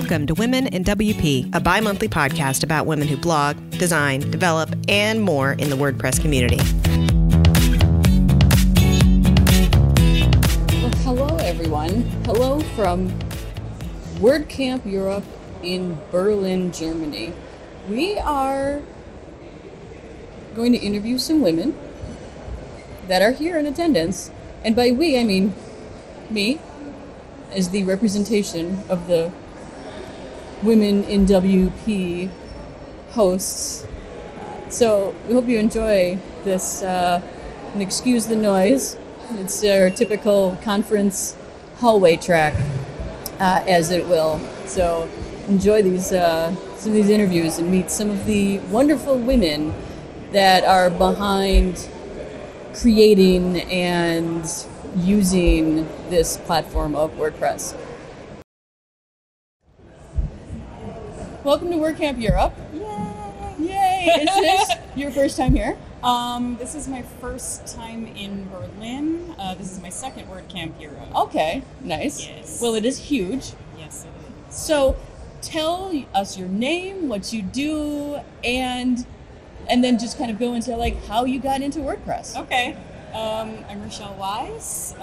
Welcome to Women in WP, a bi-monthly podcast about women who blog, design, develop, and more in the WordPress community. Well, hello, everyone. Hello from WordCamp Europe in Berlin, Germany. We are going to interview some women that are here in attendance. And by we, I mean me, as the representation of the Women in WP hosts. So we hope you enjoy this, and excuse the noise. It's our typical conference hallway track, as it will. So enjoy these some of these interviews and meet some of the wonderful women that are behind creating and using this platform of WordPress. Welcome to WordCamp Europe. Yay! Yay! Is this your first time here? This is my first time in Berlin. This is my second WordCamp Europe. Okay, nice. Yes. Well, it is huge. Yes, it is. So tell us your name, what you do, and then just kind of go into like how you got into WordPress. Okay. I'm Rochelle Wise.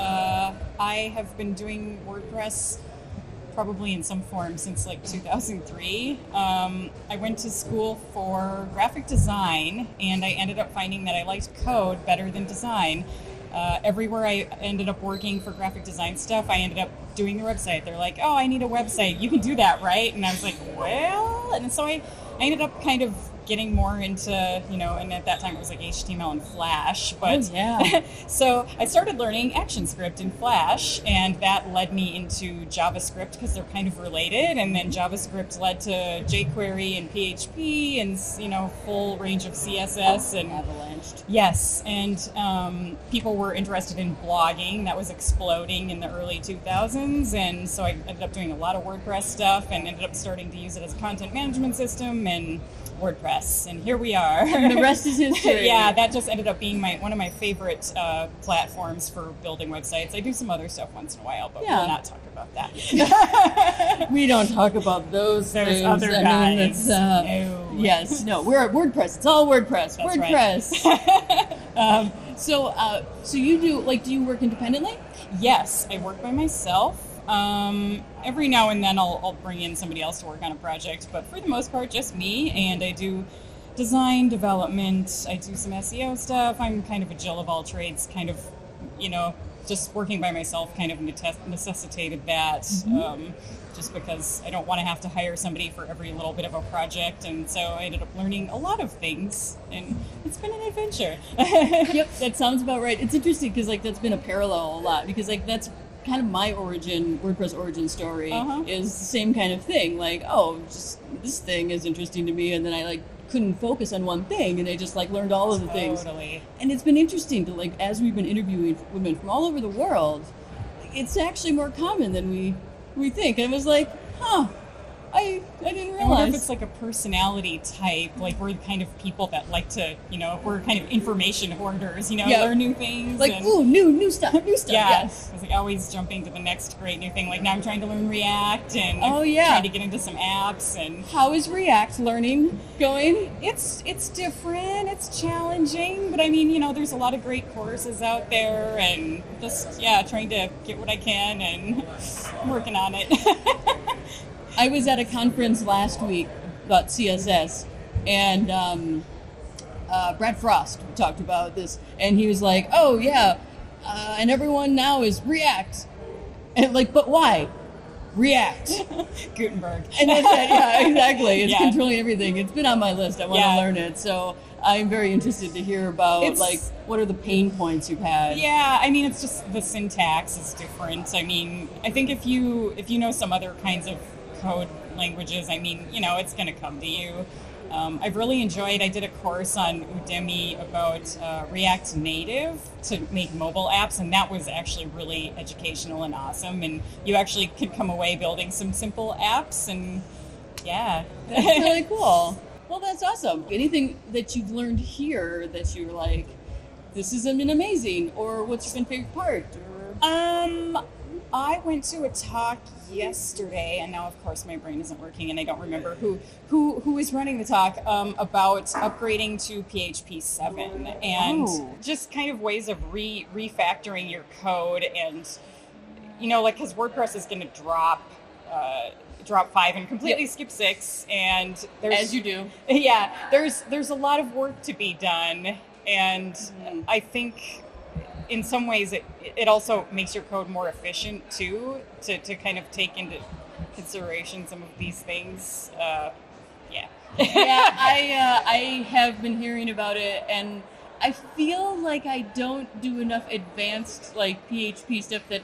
I have been doing WordPress probably in some form since like 2003. I went to school for graphic design, and I ended up finding that I liked code better than design. Everywhere I ended up working for graphic design stuff, I ended up doing their website. They're like, oh, I need a website. You can do that, right? And I was like, well, and so I ended up kind of getting more into, and at that time it was like HTML and Flash. But yeah. So I started learning ActionScript in Flash, and that led me into JavaScript because they're kind of related. And then JavaScript led to jQuery and PHP and, full range of CSS and Avalanched. Yes, and people were interested in blogging. That was exploding in the early 2000s, and so I ended up doing a lot of WordPress stuff and ended up starting to use it as a content management system and WordPress, and here we are. And the rest is history. Yeah, that just ended up being one of my favorite platforms for building websites. I do some other stuff once in a while, but we'll not talk about that. We don't talk about those There's things. other guys. No. Yes, no, we're at WordPress. It's all WordPress. That's WordPress. Right. So you do you work independently? Yes, I work by myself. Every now and then I'll bring in somebody else to work on a project, but for the most part, just me, and I do design, development, I do some SEO stuff. I'm kind of a Jill of all trades, kind of, just working by myself kind of necessitated that, just because I don't want to have to hire somebody for every little bit of a project, and so I ended up learning a lot of things, and it's been an adventure. Yep, that sounds about right. It's interesting because that's been a parallel a lot, because that's kind of my WordPress origin story is the same kind of thing. Like, just this thing is interesting to me, and then I couldn't focus on one thing, and I just learned all of the things. Totally. And it's been interesting to as we've been interviewing women from all over the world, it's actually more common than we think. And I was like, I didn't realize. I wonder if it's like a personality type, we're the kind of people that like to, we're kind of information hoarders, learn new things. New stuff. Yeah, Yes. I was always jumping to the next great new thing. Now I'm trying to learn React, and I'm trying to get into some apps. And how is React learning going? It's different, it's challenging, but there's a lot of great courses out there, and just, trying to get what I can and working on it. I was at a conference last week about CSS, and Brad Frost talked about this, and he was like, and everyone now is React. And but why? React. Gutenberg. And I said, yeah, exactly. It's Yeah. controlling everything. It's been on my list. I want to learn it. So I'm very interested to hear about, what are the pain points you've had? Yeah, it's just the syntax is different. I think if you know some other kinds of code languages, it's going to come to you. I've really enjoyed, I did a course on Udemy about React Native to make mobile apps, and that was actually really educational and awesome, and you actually could come away building some simple apps, and yeah. That's really cool. Well, that's awesome. Anything that you've learned here that you're like, this has been amazing, or what's your favorite part? Or... I went to a talk yesterday, and now, of course, my brain isn't working, and I don't remember who is running the talk about upgrading to PHP 7 and just kind of ways of refactoring your code, and like because WordPress is going to drop 5 and completely skip 6, and as you do, yeah, there's a lot of work to be done, and I think in some ways it also makes your code more efficient too, to kind of take into consideration some of these things. Yeah, I have been hearing about it, and I feel like I don't do enough advanced like PHP stuff that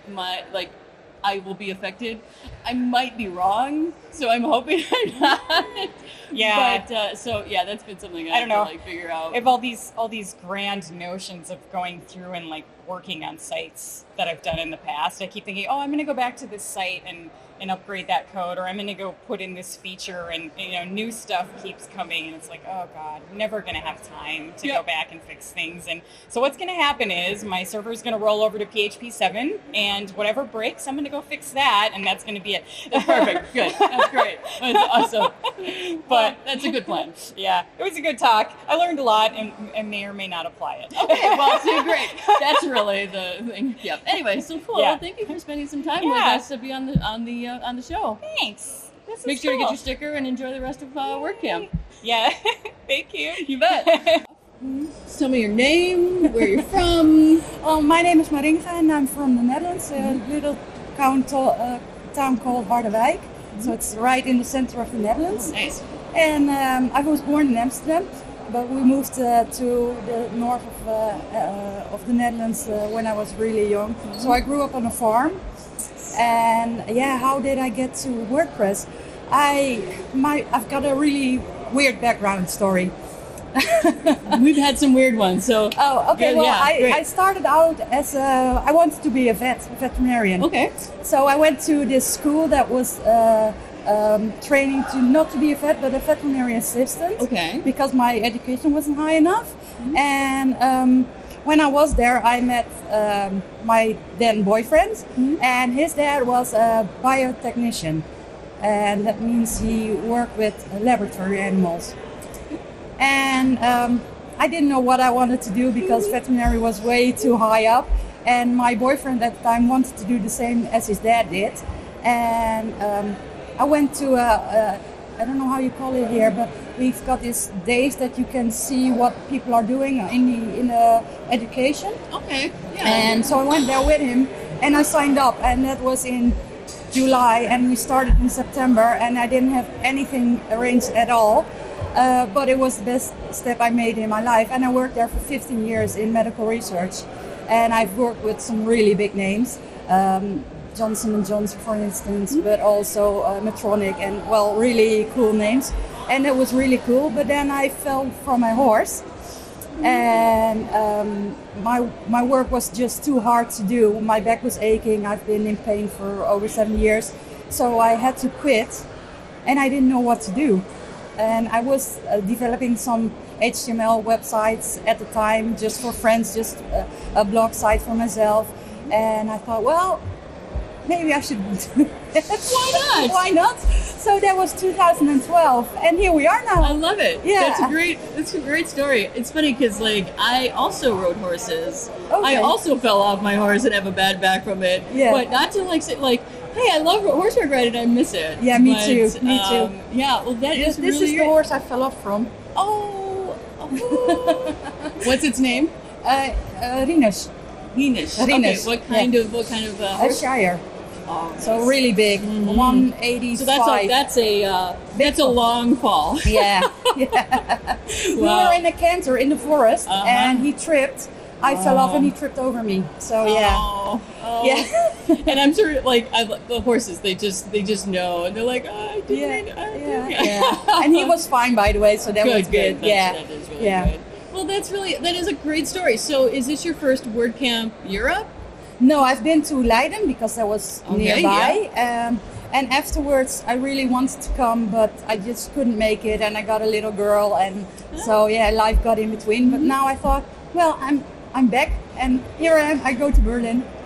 I will be affected. I might be wrong, so I'm hoping I'm not. Yeah. But that's been something I don't know. To figure out. I have all these grand notions of going through and like working on sites that I've done in the past. I keep thinking, I'm going to go back to this site and upgrade that code, or I'm going to go put in this feature, and new stuff keeps coming, and it's like, oh god, I'm never going to have time to go back and fix things. And so what's going to happen is my server is going to roll over to PHP 7, and whatever breaks, I'm going to go fix that, and that's going to be it. That's perfect. Good. That's great. That's awesome. But that's a good plan. Yeah, it was a good talk. I learned a lot, and may or may not apply it. Okay, well, so great. That's really the thing. Yep. Anyway, so cool. Yeah. Well, thank you for spending some time with us to be on the show. Thanks. Make sure to get your sticker and enjoy the rest of WordCamp. Yeah, thank you. You bet. Tell me your name, where you're from. My name is Marinka, and I'm from the Netherlands, a little town called Harderwijk. So it's right in the center of the Netherlands. Nice. And I was born in Amsterdam, but we moved to the north of the Netherlands when I was really young. So I grew up on a farm. And how did I get to WordPress? I've got a really weird background story. We've had some weird ones, so. Oh, okay. I started out as I wanted to be a veterinarian. Okay. So I went to this school that was training to not to be a vet, but a veterinary assistant. Okay. Because my education wasn't high enough, and when I was there, I met my then boyfriend, and his dad was a biotechnician, and that means he worked with laboratory animals. And I didn't know what I wanted to do because veterinary was way too high up, and my boyfriend at the time wanted to do the same as his dad did. And I went to I don't know how you call it here, but we've got these days that you can see what people are doing in the education. Okay. Yeah. And so I went there with him, and I signed up, and that was in July, and we started in September, and I didn't have anything arranged at all. But it was the best step I made in my life, and I worked there for 15 years in medical research, and I've worked with some really big names. Johnson & Johnson, for instance, but also Medtronic, and really cool names. And it was really cool, but then I fell from my horse, and my work was just too hard to do. My back was aching. I've been in pain for over 7 years, so I had to quit, and I didn't know what to do. And I was developing some HTML websites at the time, just for friends, just a blog site for myself. And I thought, well, maybe I should do it. Why not? Why not? So that was 2012, and here we are now. I love it. Yeah. That's a great story. It's funny because I also rode horses. Okay. I also fell off my horse and have a bad back from it. Yeah. But not to say hey, I love horseback riding. I miss it. Yeah, me too. Yeah, well, This is the horse I fell off from. Oh. What's its name? Rinus. Rinus. Rinus. Okay. What kind of A horse? Shire. Oh, nice. So really big, 185. So that's a long fall. Yeah. We were in a canter in the forest, and he tripped. I fell off, and he tripped over me. So yeah. Oh. Yeah. And I'm sure, the horses, they just know, and they're like, I did it. Yeah. And he was fine, by the way. So that was good. That is really good. Well, that is a great story. So, is this your first WordCamp Europe? No, I've been to Leiden because that was nearby. Yeah. And afterwards, I really wanted to come, but I just couldn't make it, and I got a little girl, and so life got in between. But now I thought, well, I'm back, and here I am. I go to Berlin.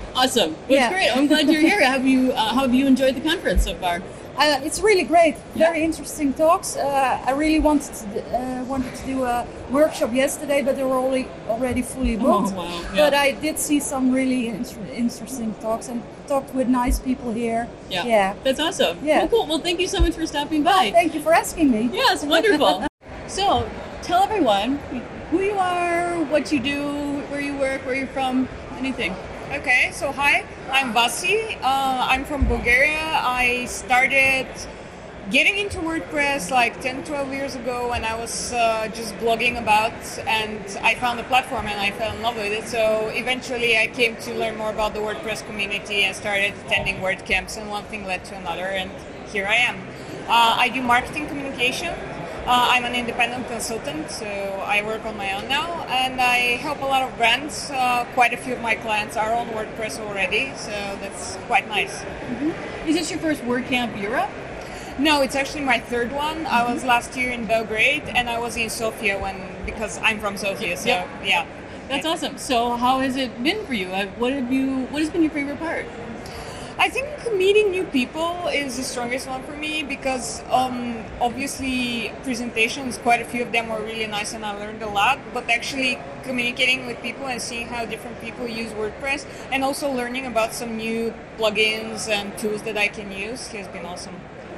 Awesome. Well, Yeah. it's great. I'm glad you're here. How have you enjoyed the conference so far? It's really great. Very interesting talks. I really wanted to do a workshop yesterday, but they were already fully booked. Oh, wow. Yeah. But I did see some really interesting talks and talked with nice people here. Yeah. That's awesome. Yeah. Cool. Well, thank you so much for stopping by. Thank you for asking me. Yes, wonderful. So, tell everyone who you are, what you do, where you work, where you're from, anything. Okay, so hi, I'm Vasi. I'm from Bulgaria. I started getting into WordPress like 10, 12 years ago when I was just blogging about, and I found the platform and I fell in love with it. So eventually I came to learn more about the WordPress community and started attending WordCamps, and one thing led to another, and here I am. I do marketing communication. I'm an independent consultant, so I work on my own now, and I help a lot of brands. Quite a few of my clients are on WordPress already, so that's quite nice. Mm-hmm. Is this your first WordCamp Europe? No, it's actually my third one. I was last year in Belgrade, and I was in Sofia because I'm from Sofia. So yeah, that's awesome. So how has it been for you? What has been your favorite part? I think meeting new people is the strongest one for me because obviously presentations, quite a few of them were really nice and I learned a lot, but actually communicating with people and seeing how different people use WordPress and also learning about some new plugins and tools that I can use has been awesome.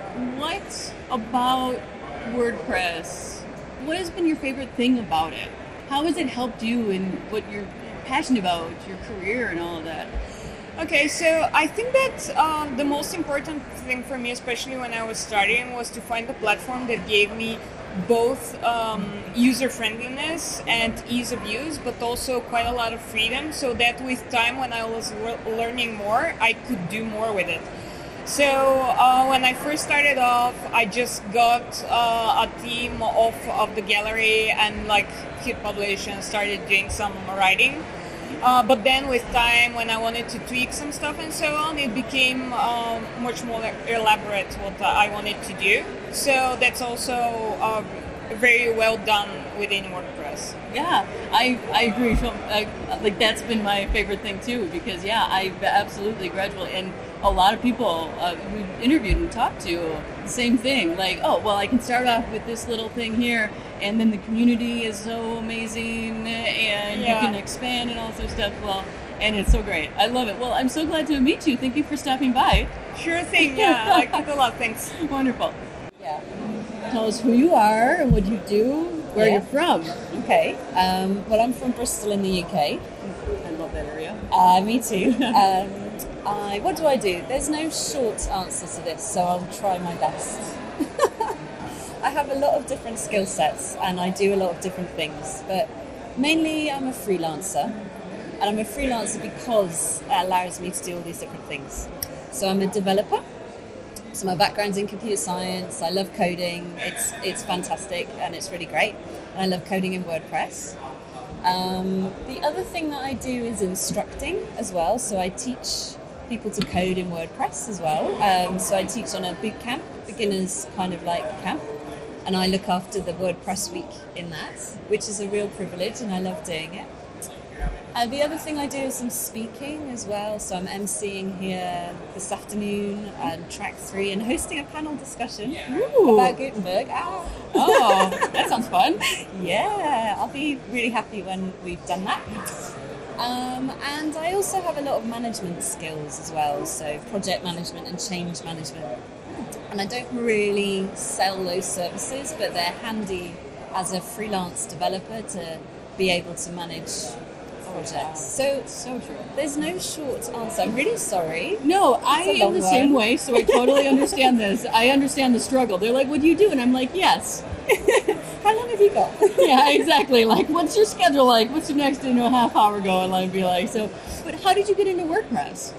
What about WordPress? What has been your favorite thing about it? How has it helped you in what you're passionate about, your career and all of that? Okay, so I think that the most important thing for me, especially when I was starting, was to find a platform that gave me both user-friendliness and ease of use, but also quite a lot of freedom, so that with time, when I was learning more, I could do more with it. So when I first started off, I just got a team of the gallery and hit publish and started doing some writing. But then with time, when I wanted to tweak some stuff and so on, it became much more elaborate what I wanted to do. So that's also very well done within WordPress. Yeah, I agree. That's been my favorite thing too, because I absolutely gradually, and a lot of people we've interviewed and talked to, same thing. I can start off with this little thing here, and then the community is so amazing, and you can expand and all this stuff. And it's so great. I love it. Well, I'm so glad to meet you. Thank you for stopping by. Sure thing. Yeah, I like it a lot. Thanks. Wonderful. Yeah. Tell us who you are and what you do, where you're from. Okay. Well, I'm from Bristol in the UK. I love that area. Me too. What do I do? There's no short answer to this, so I'll try my best. I have a lot of different skill sets and I do a lot of different things, but mainly I'm a freelancer. And I'm a freelancer because it allows me to do all these different things. So I'm a developer. So my background's in computer science. I love coding. It's fantastic and it's really great. And I love coding in WordPress. The other thing that I do is instructing as well. So I teach people to code in WordPress as well. So I teach on a boot camp, beginners kind of camp. And I look after the WordPress week in that, which is a real privilege and I love doing it. The other thing I do is some speaking as well. So I'm emceeing here this afternoon on track 3 and hosting a panel discussion about Gutenberg. Oh, that sounds fun. Yeah, I'll be really happy when we've done that. And I also have a lot of management skills as well. So project management and change management. And I don't really sell those services, but they're handy as a freelance developer to be able to manage projects. So true. There's no short answer. I'm really sorry. No, I am the same way, so I totally understand this. I understand the struggle. They're like, what do you do? And I'm like, yes. How long have you got? Yeah, exactly. What's your schedule like? What's your next, half hour going? I'd be like, so. But how did you get into WordPress?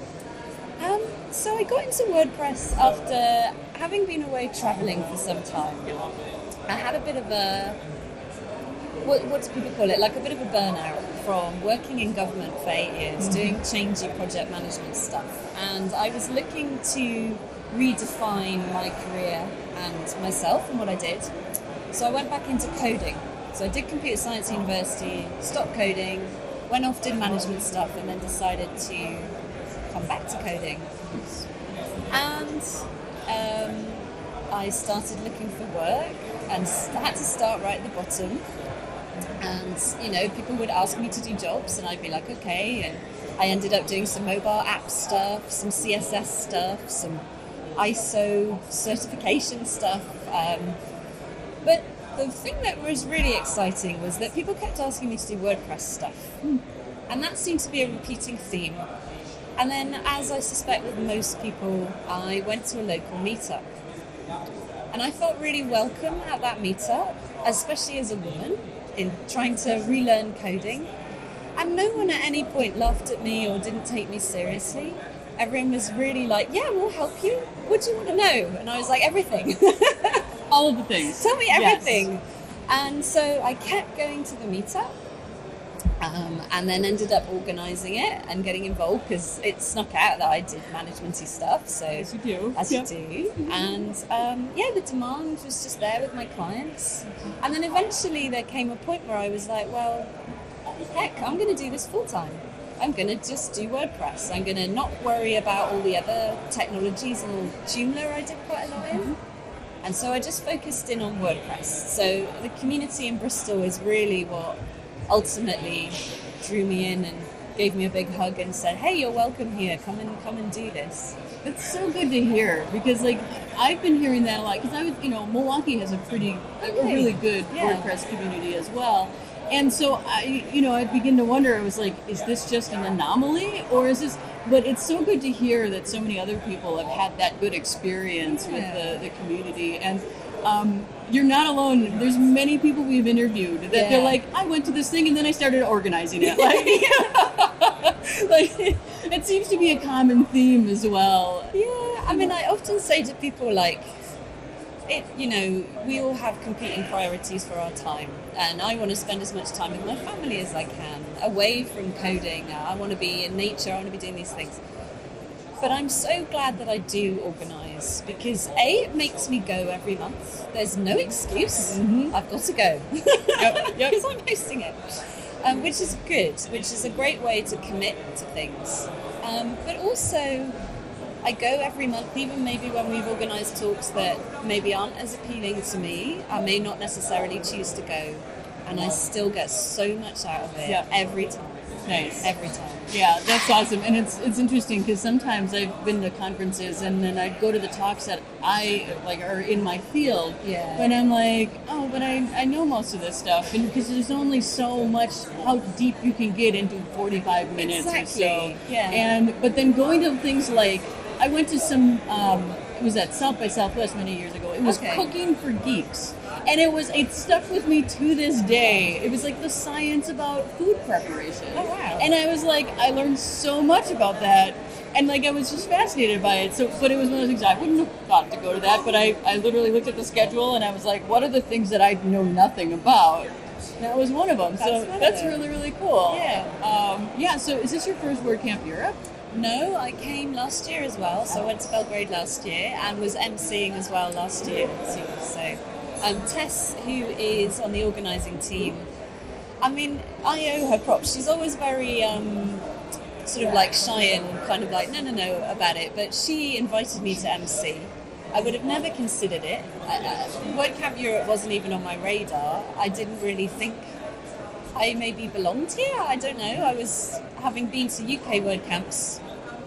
So I got into WordPress after having been away traveling for some time. I had a bit of a, what do people call it? A bit of a burnout from working in government for 8 years, doing changey project management stuff. And I was looking to redefine my career and myself and what I did. So I went back into coding. So I did computer science at university, stopped coding, went off, did management stuff, and then decided to come back to coding. And I started looking for work and had to start right at the bottom. And, you know, people would ask me to do jobs and I'd be like, okay. And I ended up doing some mobile app stuff, some CSS stuff, some ISO certification stuff. But the thing that was really exciting was that people kept asking me to do WordPress stuff. And that seemed to be a repeating theme. And then, as I suspect with most people, I went to a local meetup. And I felt really welcome at that meetup, especially as a woman, in trying to relearn coding. And no one at any point laughed at me or didn't take me seriously. Everyone was really like, yeah, we'll help you. What do you want to know? And I was like, everything. All of the things. Tell me everything. Yes. And so I kept going to the meetup. And then ended up organising it and getting involved because it snuck out that I did management-y stuff. So As you do. As you do. And the demand was just there with my clients. And then eventually there came a point where I was like, well, heck, I'm going to do this full-time. I'm going to just do WordPress. I'm going to not worry about all the other technologies, and all Joomla I did quite a lot in. And so I just focused in on WordPress. So the community in Bristol is really what ultimately drew me in and gave me a big hug and said, hey, you're welcome here. Come and do this. It's so good to hear because, like, I've been hearing that a lot because Milwaukee has a really good WordPress community as well. And so I begin to wonder, I was like, is this just an anomaly or is this, but it's so good to hear that so many other people have had that good experience with the community. And you're not alone. There's many people we've interviewed that they're like, I went to this thing and then I started organizing it. Like, it seems to be a common theme as well. Yeah, I mean, I often say to people, like, we all have competing priorities for our time, and I want to spend as much time with my family as I can, away from coding. I want to be in nature, I want to be doing these things. But I'm so glad that I do organise, because A, it makes me go every month. There's no excuse. I've got to go. Because I'm hosting it. Which is good, which is a great way to commit to things. But also, I go every month, even maybe when we've organised talks that maybe aren't as appealing to me. I may not necessarily choose to go, and I still get so much out of it every time. Nice. Every time. Yeah, that's awesome. And it's interesting because sometimes I've been to conferences and then I'd go to the talks that I are in my field. Yeah. But I'm like, oh, but I know most of this stuff, and because there's only so much how deep you can get into 45 minutes or so. Yeah. But then going to things like, I went to some it was at South by Southwest many years ago. It was Cooking for Geeks. And it stuck with me to this day. It was like the science about food preparation. Oh, wow. And I was like, I learned so much about that. And like, I was just fascinated by it. So, but it was one of those things, I wouldn't have thought to go to that, but I literally looked at the schedule and I was like, what are the things that I know nothing about? And that was one of them. That's really, really cool. Yeah. So is this your first WordCamp Europe? No, I came last year as well. So I went to Belgrade last year and was emceeing as well last year too. So Tess, who is on the organising team, I mean, I owe her props. She's always very sort of like shy and kind of like, no about it. But she invited me to MC. I would have never considered it. WordCamp Europe wasn't even on my radar. I didn't really think I maybe belonged here. I don't know. I was, having been to UK WordCamps,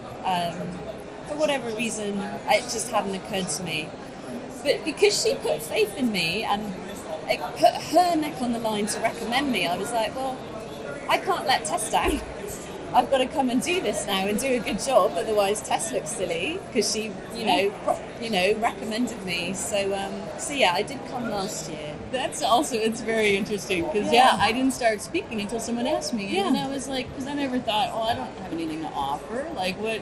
for whatever reason, it just hadn't occurred to me. But because she put faith in me and it put her neck on the line to recommend me, I was like, well, I can't let Tess down. I've got to come and do this now and do a good job. Otherwise, Tess looks silly because she, recommended me. So yeah, I did come last year. That's also, it's very interesting because I didn't start speaking until someone asked me, and I was like, because I never thought, I don't have anything to offer. Like what,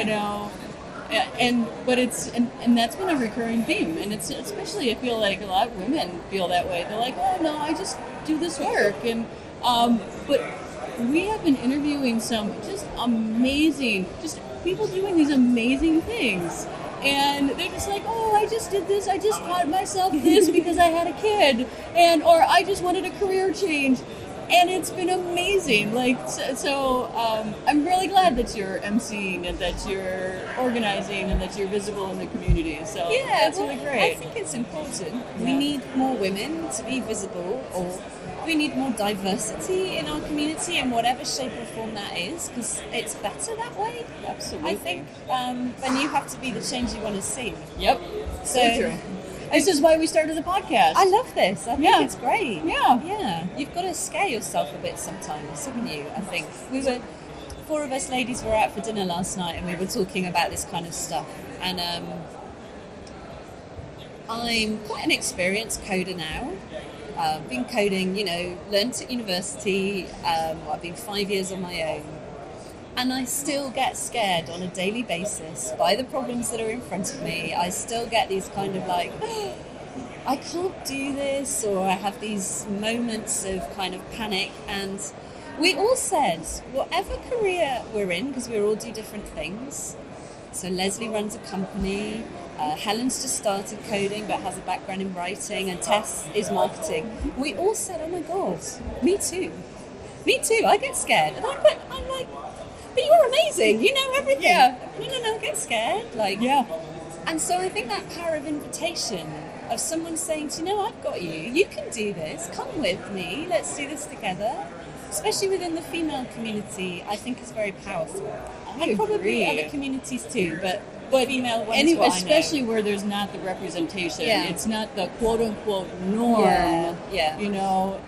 But it's and that's been a recurring theme, and it's especially I feel like a lot of women feel that way. They're like, oh no, I just do this work, and but we have been interviewing some just amazing, just people doing these amazing things, and they're just like, oh, I just did this, I just taught myself this because I had a kid, or I just wanted a career change. And it's been amazing. I'm really glad that you're emceeing and that you're organizing and that you're visible in the community. So that's really great. I think it's important. We need more women to be visible, or we need more diversity in our community in whatever shape or form that is, because it's better that way. Absolutely. I think then you have to be the change you want to see. Yep. So true. This is why we started the podcast. I love this. I think it's great. Yeah. You've got to scare yourself a bit sometimes, haven't you? I think four of us ladies were out for dinner last night, and we were talking about this kind of stuff. And I'm quite an experienced coder now. Been coding, learned at university. I've been 5 years on my own. And I still get scared on a daily basis by the problems that are in front of me. I still get these kind of like, I can't do this, or I have these moments of kind of panic. And we all said, whatever career we're in, because we all do different things. So Leslie runs a company. Helen's just started coding but has a background in writing, and Tess is marketing. We all said, oh my God, me too. I get scared. And I'm like, but you're amazing. You know everything. Yeah. No, get scared. And so I think that power of invitation, of someone saying, I've got you. You can do this. Come with me. Let's do this together. Especially within the female community, I think is very powerful. And probably other communities too, but female ones, especially where there's not the representation. Yeah. It's not the quote-unquote norm. Yeah.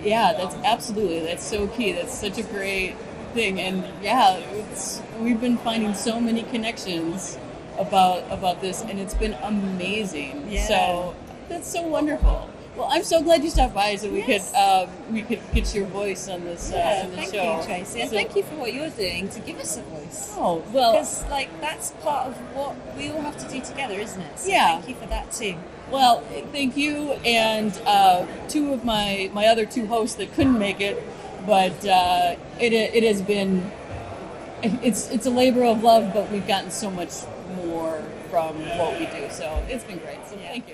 That's so key. That's such a great thing. And we've been finding so many connections about this, and it's been amazing. Yeah. So that's so wonderful. Well, I'm so glad you stopped by so we could get your voice on this on the thank show. you, Tracy, and thank you for what you're doing to give us a voice. Oh, well, because that's part of what we all have to do together, isn't it? So thank you for that too. Well, thank you, and two of my other two hosts that couldn't make it, but it has been it's a labor of love, but we've gotten so much more from what we do, so it's been great. So thank you.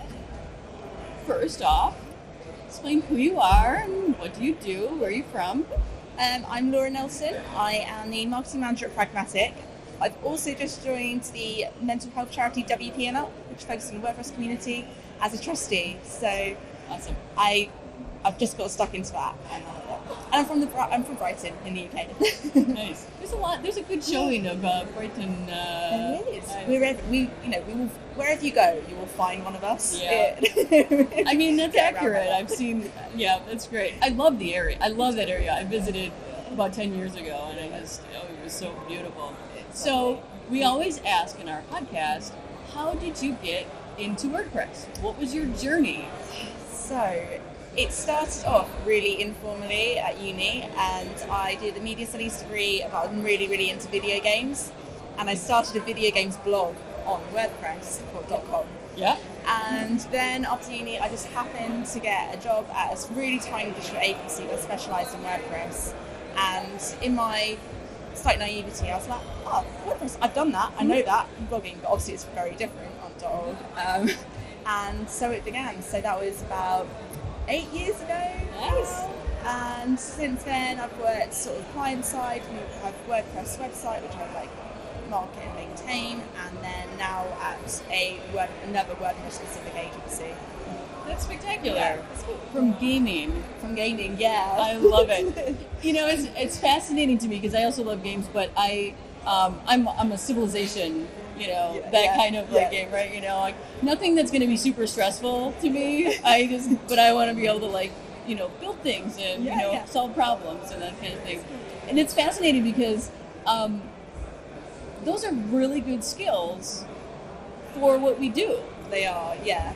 First off, explain who you are and what do you do, where are you from? I'm Laura Nelson. I am the marketing manager at Pragmatic. I've also just joined the mental health charity WPML, which focuses on the WordPress community, as a trustee. So Awesome. I've just got stuck into that. And I'm from Brighton in the UK. Nice. There's a good showing of Brighton. There is. Wherever you go, you will find one of us. Yeah. I mean, that's accurate. I've seen. Yeah, that's great. I love the area. I love that area. I visited about 10 years ago, and it was so beautiful. So we always ask in our podcast, how did you get into WordPress? What was your journey? So it started off really informally at uni, and I did a media studies degree, but I'm really, really into video games. And I started a video games blog on WordPress.com. Yeah. And then after uni, I just happened to get a job at a really tiny digital agency that specialised in WordPress. And in my slight naivety, I was like, oh, WordPress, I've done that, I know that, blogging, but obviously it's very different on .org. And so it began. So that was about 8 years ago. Nice. And since then, I've worked sort of client side. We have WordPress website, which I market and maintain, and then now at another WordPress specific agency. That's spectacular. From gaming, yeah. I love it. It's fascinating to me because I also love games, but I'm a Civilization. Kind of game, right? Like nothing that's going to be super stressful to me. But I want to be able to build things and solve problems and that kind of thing. And it's fascinating because those are really good skills for what we do. They are, yeah.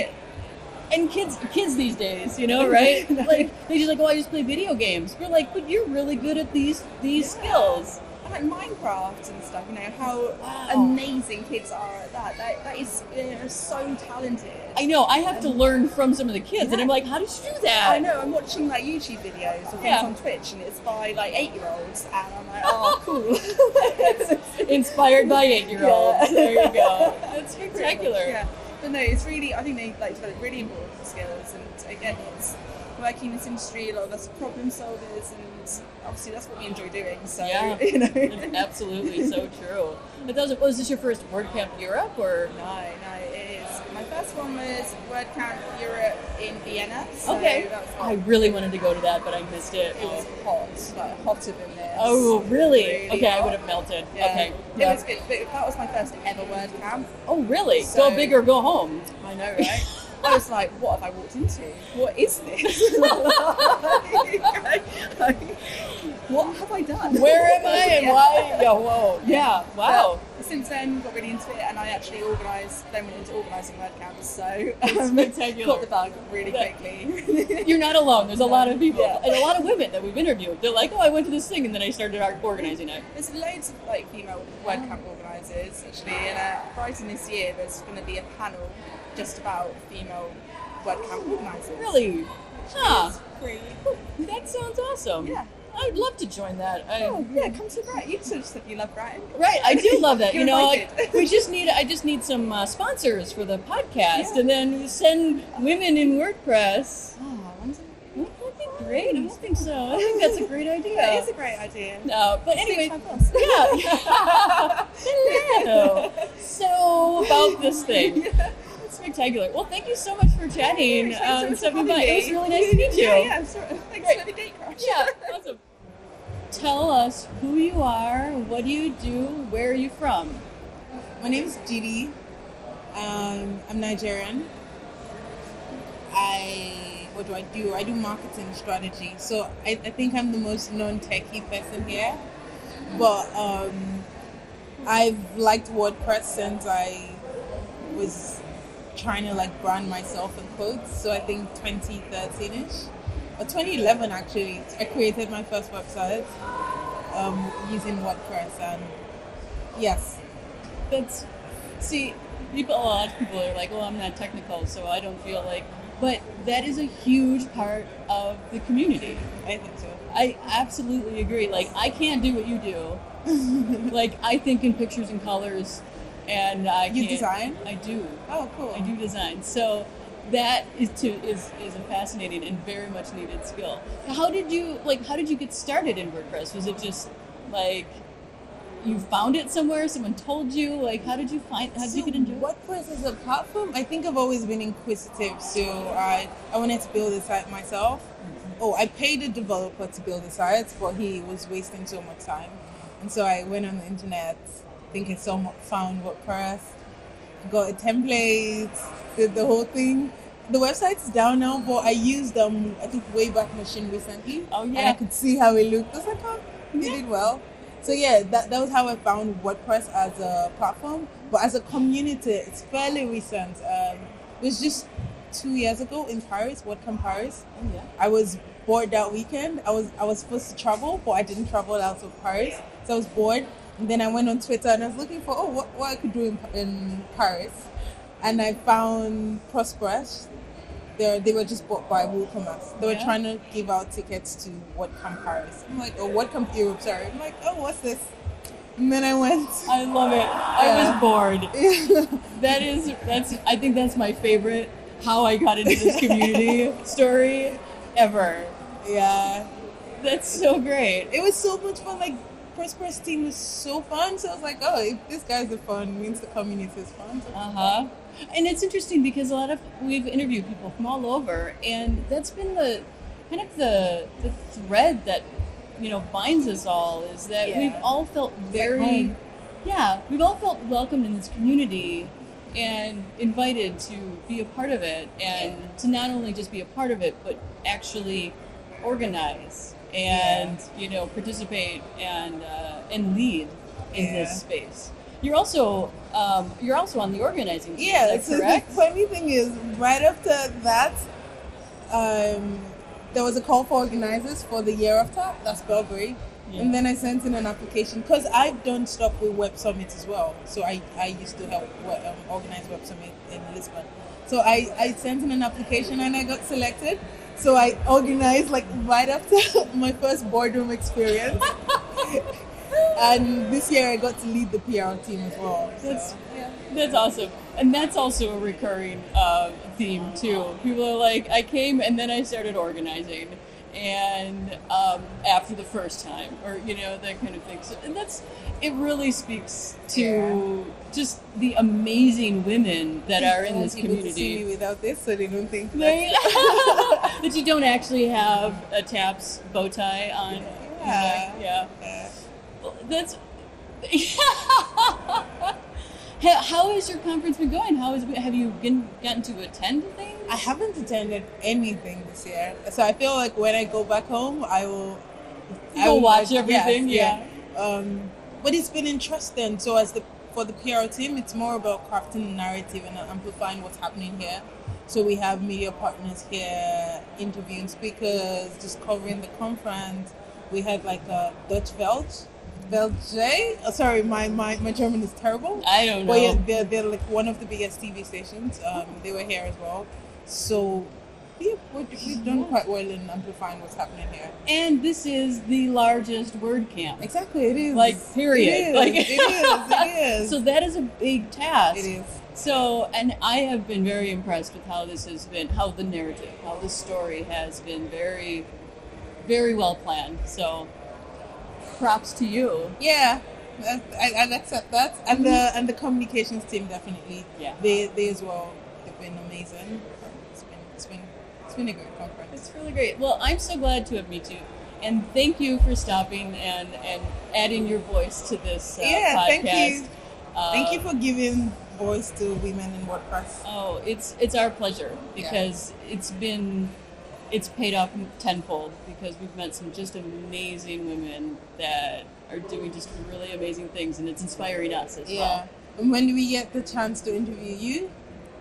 And kids these days, right? Like they just I just play video games. We're like, but you're really good at these skills. Like Minecraft and stuff, how amazing kids are at that. That is, they're so talented. I know, I have to learn from some of the kids, and I'm like, how did you do that? I know, I'm watching YouTube videos or things on Twitch, and it's by 8-year-olds, and I'm like, oh, cool. Inspired by 8-year-olds. Yeah. There you go. That's spectacular. Yeah. But no, it's really, I think they like develop really important skills, and again, it's working in this industry, a lot of us are problem solvers, and obviously that's what we enjoy doing. So you know, It's absolutely so true. But was this your first WordCamp Europe or? No, it is. My first one was WordCamp Europe in Vienna. So Okay. that was I really wanted to go to that, but I missed it. It was hot, like hotter than this. Oh, really? Really Okay, I hot. would have melted. Yeah. Okay. It was good. But that was my first ever WordCamp. Oh, really? So- Go big or go home. I know, right? I was like, what have I walked into? What is this? What have I done? Where am I and Yeah. why? Yeah, whoa. Yeah, wow. But since then, got really into it, and I actually then went into organising WordCamps, so spectacular. caught the bug really quickly. You're not alone. There's a lot of people Yeah. and a lot of women that we've interviewed. They're like, oh, I went to this thing and then I started organizing it. There's loads of like female WordCamp organisers actually, and at Brighton this year there's going to be a panel just about female WordCamp organisers. Really? Huh. It's pretty That sounds awesome. Yeah. I'd love to join that. Oh yeah, come to Brighton. You just said you love Brighton. Right, I do love that. You're You know, invited. I just need some sponsors for the podcast, Yeah. and then send women in WordPress. Oh, when's it? Wouldn't that be great? I don't think so. I think that's a great idea. Yeah, it is a great idea. No, but anyway, Speak my boss. yeah. Hello. So about this thing. It's spectacular. Well, thank you so much for chatting. Thanks so much for stopping having by. me. It was really nice to meet you. Yeah. Thanks Great. for the date crush. Yeah, awesome. Tell us who you are, what do you do, where are you from? My name is Judy. I'm Nigerian. What do I do? I do marketing strategy. So I think I'm the most non-techie person here. But I've liked WordPress since I was trying to like brand myself in quotes. So I think 2013ish. Or 2011 actually, I created my first website using WordPress, and yes. See, a lot of people are like, well, I'm not technical, so I don't feel like, but that is a huge part of the community. I think so. I absolutely agree. Like, I can't do what you do. Like, I think in pictures and colors, and I You can't- design? I do. Oh, cool. I do design. So that is a fascinating and very much needed skill. How did you get started in WordPress? Was it just like you found it somewhere, someone told you? Like, how did you get into it? WordPress as a platform, I think I've always been inquisitive, so I wanted to build a site myself. Oh, I paid a developer to build the site, but he was wasting so much time. And so I went on the internet, thinking found WordPress, got a template, did the whole thing. The website's down now, but I used I think Wayback Machine recently. Oh, yeah. And I could see how it looked. I was like, oh, you did well. So yeah, that was how I found WordPress as a platform. But as a community, it's fairly recent. It was just 2 years ago in Paris, WordCamp Paris. Oh, yeah. I was bored that weekend. I was supposed to travel, but I didn't travel out of Paris. So I was bored. And then I went on Twitter and I was looking for, what I could do in Paris. And I found Prosperous. They were just bought by WooCommerce. They were Yeah. trying to give out tickets to WordCamp Paris. I'm like, WordCamp Europe, sorry. I'm like, oh, what's this? And then I went. I love it. I was bored. I think that's my favorite how I got into this community story ever. Yeah. That's so great. It was so much fun. Like, Prosperous team was so fun. So I was like, oh, if this guy's fun, it means the community is fun. Uh-huh. And it's interesting because we've interviewed people from all over, and that's been the kind of the thread that, binds us all, is that Yeah. we've all felt home. we've all felt welcomed in this community and invited to be a part of it, and to not only just be a part of it, but actually organize and, participate and lead in Yeah. this space. You're also on the organizing team, Yeah, is so that the correct? funny thing is, right after that, there was a call for organizers for the year after. That's Belgrade. Yeah. And then I sent in an application because I've done stuff with Web Summit as well. So I used to help organize Web Summit in Lisbon. So I sent in an application and I got selected. So I organized like right after my first boardroom experience. And this year I got to lead the PR team as well. So, That's awesome. And that's also a recurring theme too. People are like, I came and then I started organizing, and after the first time, or that kind of thing. So, and it really speaks to just the amazing women that are in this People see community. me without this, so they don't think That you don't actually have a TAPS bow tie on. Yeah. Well, that's. How has your conference been going? Have you gotten to attend things? I haven't attended anything this year, so I feel like when I go back home, I will watch everything. Yes, yeah. But it's been interesting. So for the PR team, it's more about crafting a narrative and amplifying what's happening here. So we have media partners here, interviewing speakers, just covering the conference. We had like a Dutch Welt J. Sorry, my German is terrible. I don't know. But yeah, they're like one of the biggest TV stations. They were here as well. So we've done quite well in amplifying what's happening here. And this is the largest WordCamp. Exactly, it is. Like, period. It is. So that is a big task. It is. So, and I have been very impressed with how this has been, how the narrative, how the story has been very, very well planned. So, props to you. Yeah, I accept that. And the communications team definitely. Yeah. They as well have been amazing. It's been a great conference. It's really great. Well, I'm so glad to have met you. And thank you for stopping and adding your voice to this podcast. Thank you. Thank you for giving voice to women in WordPress. Oh, it's our pleasure, because it's paid off tenfold, because we've met some just amazing women that are doing just really amazing things, and it's inspiring us as well. And when do we get the chance to interview you?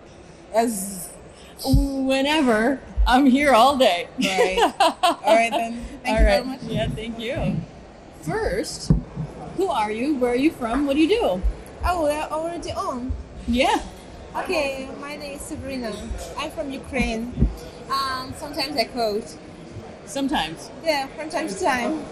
Whenever. I'm here all day. Right. All right then. Thank you very much. Yeah, thank you. First, who are you? Where are you from? What do you do? Oh, we're already on. Yeah. Okay, my name is Sabrina. I'm from Ukraine. Sometimes I code. Sometimes. Yeah, from time to time.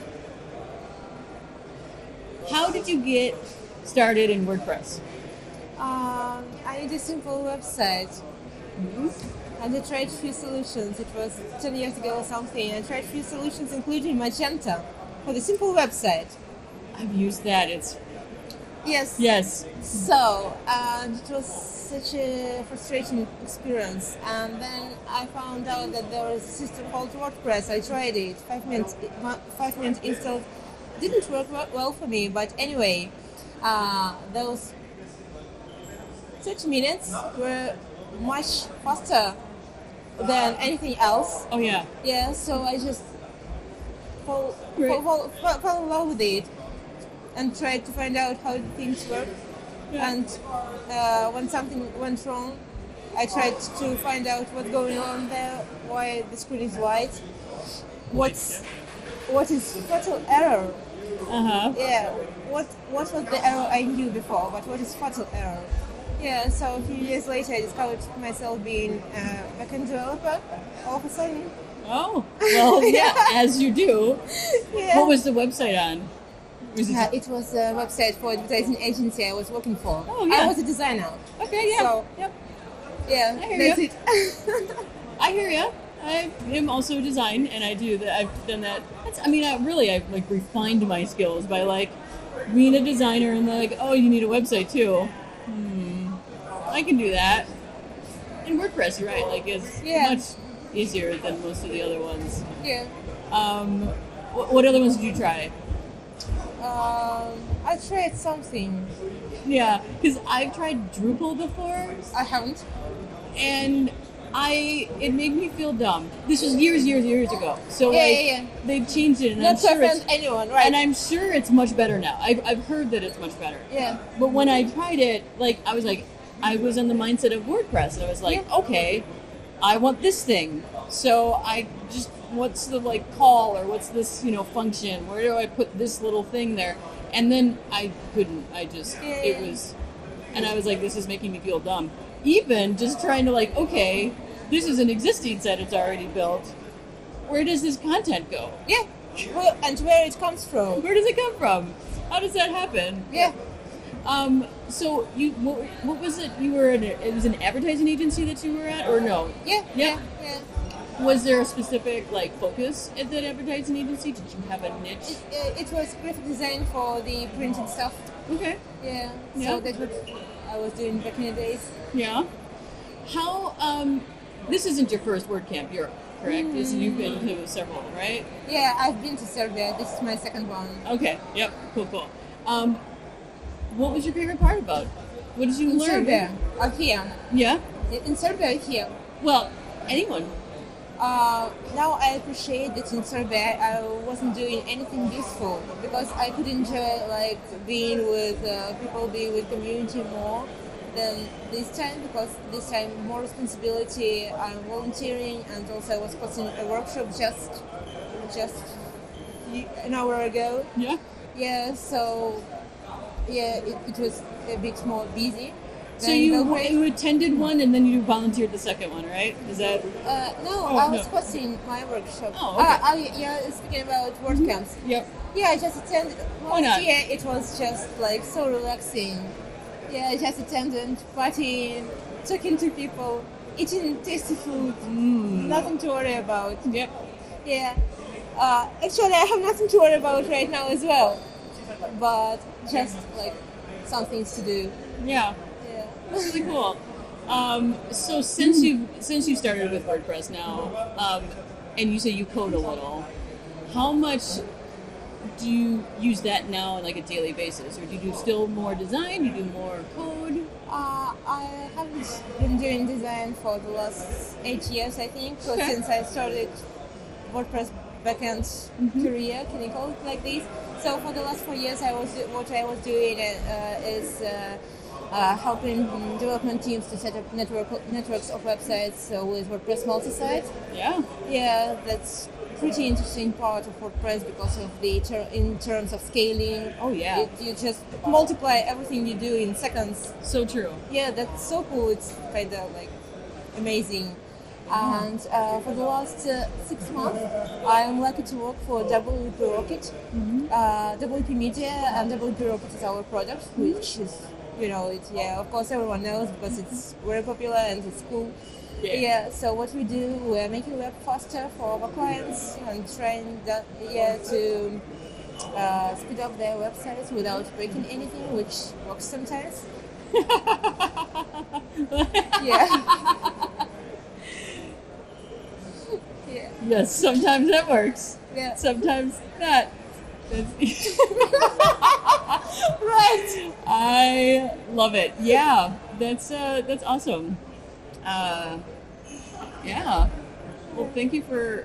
How did you get started in WordPress? I need a simple website. Mm-hmm. And I tried few solutions. It was 10 years ago or something. I tried few solutions, including Magenta, for the simple website. I've used that. It's Yes. So, it was such a frustrating experience. And then I found out that there was a system called WordPress. I tried it. 5 minutes installed. Didn't work well for me, but anyway, those 6 minutes were much faster than anything else. Oh yeah. Yeah, so I just fell in love with it and tried to find out how things work. Yeah. And when something went wrong, I tried to find out what's going on there, why the screen is white, what is fatal error. Yeah, what was the error I knew before, but what is fatal error? Yeah, so a few years later I discovered myself being a backend developer all of a sudden. Oh, well, yeah, as you do. Yeah. What was the website on? It was a website for advertising agency I was working for. Oh, yeah. I was a designer. Okay, yeah. So, yep. Yeah, I hear that's you. it. I hear you. I am also design, and I do that. I've done that. I've like refined my skills by like being a designer, and like, oh, you need a website too. I can do that. And WordPress, you're right, like it's much easier than most of the other ones. Yeah. What other ones did you try? I tried something. Yeah, because I've tried Drupal before, I haven't. and it made me feel dumb. This was years ago. So they've changed it, and Not I'm sure to offend it's anyone, right? and I'm sure it's much better now. I've heard that it's much better. Yeah. But when I tried it, I was in the mindset of WordPress, and I was like, okay, I want this thing. So I just, what's the call, or what's this function? Where do I put this little thing there? And then I couldn't. It was, and I was like, this is making me feel dumb. Even just trying to okay, this is an existing set, it's already built. Where does this content go? Yeah. And where it comes from. Where does it come from? How does that happen? Yeah. So what was it? You were it was an advertising agency that you were at, or no? Yeah. Was there a specific like focus at that advertising agency? Did you have a niche? It was graphic design for the printing stuff. Okay. Yeah. Yeah. So that's what I was doing back in the days. Yeah. How? This isn't your first WordCamp Europe, correct? You've been to several, right? Yeah, I've been to Serbia. This is my second one. Okay. Yep. Cool. What was your favorite part about? What did you In learn? Serbia, here. Yeah. In Serbia, here. Well, anyone. Now I appreciate that in Serbia I wasn't doing anything useful because I could enjoy like being with people, being with community more than this time, because this time more responsibility. I'm volunteering, and also I was hosting a workshop just an hour ago. Yeah. Yeah, so it was a bit more busy. So you attended one and then you volunteered the second one, right? Is that? No, Oh, I was no. hosting my workshop. Oh, okay. Speaking about WordCamps. Yep. Yeah, I just attended. Why not? Last year it was just like so relaxing. Yeah, I just attended, partying, talking to people, eating tasty food. Nothing to worry about. Yep. Yeah. Actually, I have nothing to worry about right now as well. But just like some things to do. Yeah. Yeah. That's really cool. So since you started with WordPress now, and you say you code a little, how much do you use that now on like a daily basis, or do you do still more design? You do more code? I haven't been doing design for the last 8 years, I think. So Okay. since I started WordPress backend career, can you call it like this? So for the last 4 years, I was doing is helping development teams to set up networks of websites with WordPress multi-site. Yeah. Yeah, that's pretty interesting part of WordPress because of the in terms of scaling. Oh yeah. You just multiply everything you do in seconds. So true. Yeah, that's so cool. It's kind of like amazing. And for the last 6 months, I am lucky to work for WP Rocket. WP Media and WP Rocket is our product, which is, of course everyone knows because it's very popular and it's cool. Yeah, so what we do, we're making web faster for our clients and trying to speed up their websites without breaking anything, which works sometimes. Yeah. Yes, sometimes that works. Yeah. Sometimes not. Right. I love it. Yeah, that's awesome. Yeah. Well, thank you for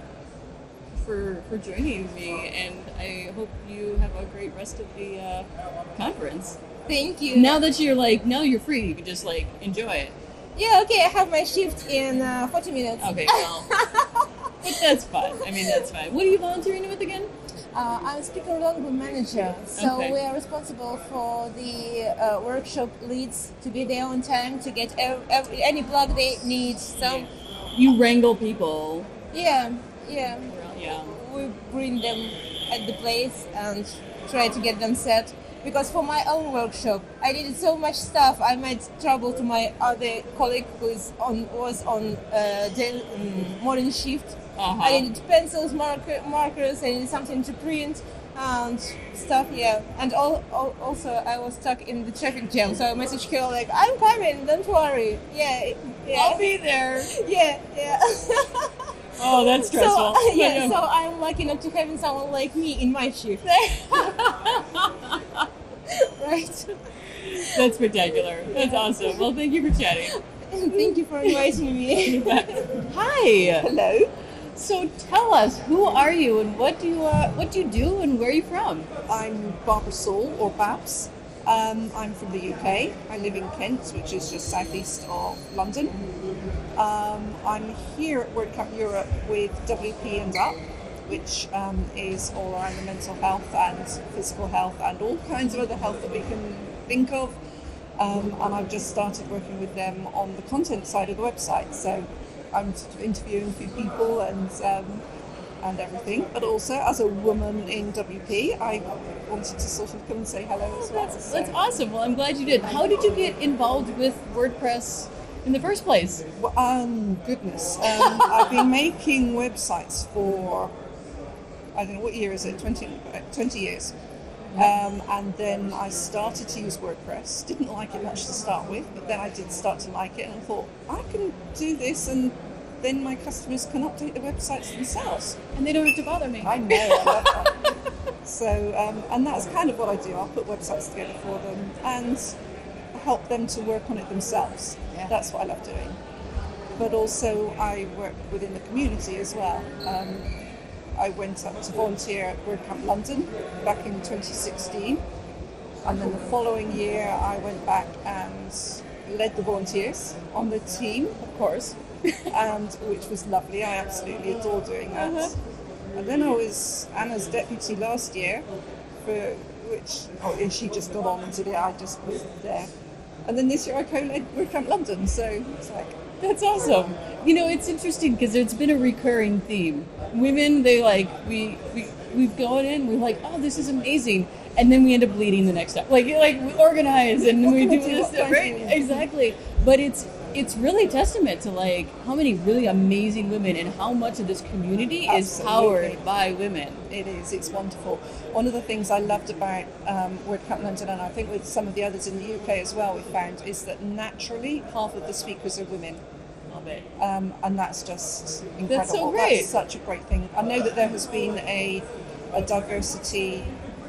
joining me, and I hope you have a great rest of the conference. Thank you. Now you're free, you can just enjoy it. Yeah, okay, I have my shift in 40 minutes. Okay, well, but that's fine. I mean, that's fine. What are you volunteering with again? I'm speaker logbook manager, so Okay. we are responsible for the workshop leads to be there on time to get any blog they need. So You wrangle people. yeah, Yeah. we bring them at the place and try to get them set. Because for my own workshop, I needed so much stuff. I made trouble to my other colleague who was on morning shift. Uh-huh. I needed pencils, markers. I needed something to print and stuff. Yeah, and also I was stuck in the traffic jam. So I messaged her like, "I'm coming. Don't worry. Yeah. I'll be there. Yeah." Oh, that's stressful. So I'm lucky not to having someone like me in my shift. Right. That's spectacular. That's awesome. Well, thank you for chatting. Thank you for inviting me. Hi. Hello. So tell us, who are you and what do you do and where are you from? I'm Barbara Saul, or Babs. I'm from the UK. I live in Kent, which is just southeast of London. I'm here at WordCamp Europe with WP and Up, which is all around the mental health and physical health and all kinds of other health that we can think of. And I've just started working with them on the content side of the website. So I'm sort of interviewing a few people and and everything, but also as a woman in WP, I wanted to sort of come and say hello as well. That's awesome. Well, I'm glad you did. How did you get involved with WordPress in the first place? Well, goodness. I've been making websites for, I don't know, what year is it? 20 years. And then I started to use WordPress. Didn't like it much to start with, but then I did start to like it, and I thought, I can do this, and then my customers can update the websites themselves. And they don't have to bother me. I know, I love that. So, and that's kind of what I do. I'll put websites together for them and help them to work on it themselves. Yeah. That's what I love doing. But also I work within the community as well. I went up to volunteer at WordCamp London back in 2016. And then the following year I went back and led the volunteers on the team, of course, and which was lovely. I absolutely adore doing that. And then I was Anna's deputy last year, and she just got on and did it. I just was there. And then this year I co-led WordCamp London, so it's like... That's awesome. You know, it's interesting because it's been a recurring theme. Women, we've gone in, we're like, oh, this is amazing. And then we end up leading the next step. Like we organize and we do this stuff, right? Exactly. But it's really a testament to like how many really amazing women and how much of this community is powered by women. It is. It's wonderful. One of the things I loved about WordCamp London, and I think with some of the others in the UK as well, we found is that naturally half of the speakers are women. Love it. And that's just incredible. That's so great. That's such a great thing. I know that there has been a diversity.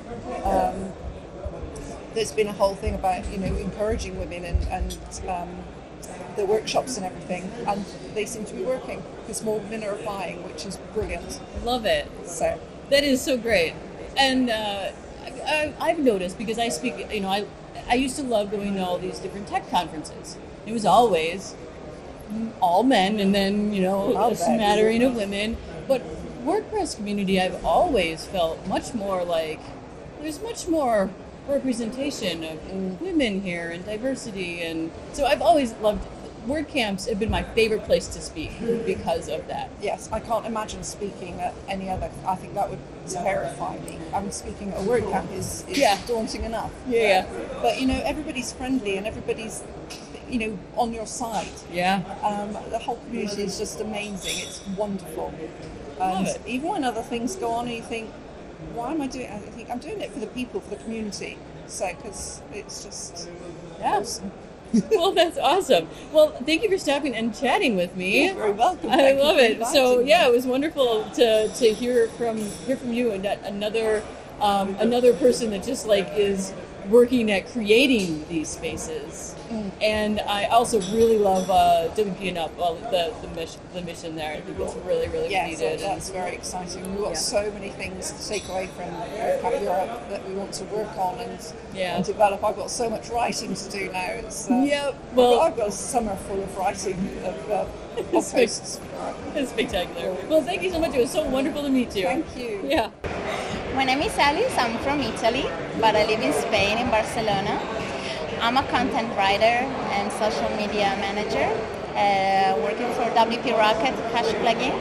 There's been a whole thing about encouraging women and the workshops and everything, and they seem to be working because more women are applying, which is brilliant. Love it. So that is so great. And I've noticed, because I speak, I used to love going to all these different tech conferences. It was always all men, and then a smattering of women. But WordPress community, I've always felt much more like there's much more representation of women here and diversity, and so I've always loved WordCamps. Have been my favorite place to speak because of that. Yes, I can't imagine speaking at any other. I think that would terrify me. Speaking at a WordCamp is daunting enough. Yeah. But everybody's friendly and everybody's on your side. Yeah. The whole community is just amazing. It's wonderful. Love it. Even when other things go on and you think, why am I doing it? I think I'm doing it for the people, for the community. So, because it's just awesome. Well, that's awesome. Well, thank you for stopping and chatting with me. You're very welcome. I love it. So, it was wonderful to hear from you, and another person that just is working at creating these spaces. And I also really love WP and Up, the mission there. I think it's really, really needed. That's very exciting. We've got so many things to take away from Europe that we want to work on and develop. I've got so much writing to do now. It's, I've got a summer full of writing of posts. It's spectacular. Well, thank you so much. It was so wonderful to meet you. Thank you. Yeah. My name is Alice. I'm from Italy, but I live in Spain, in Barcelona. I'm a content writer and social media manager, working for WP Rocket Hash plugin.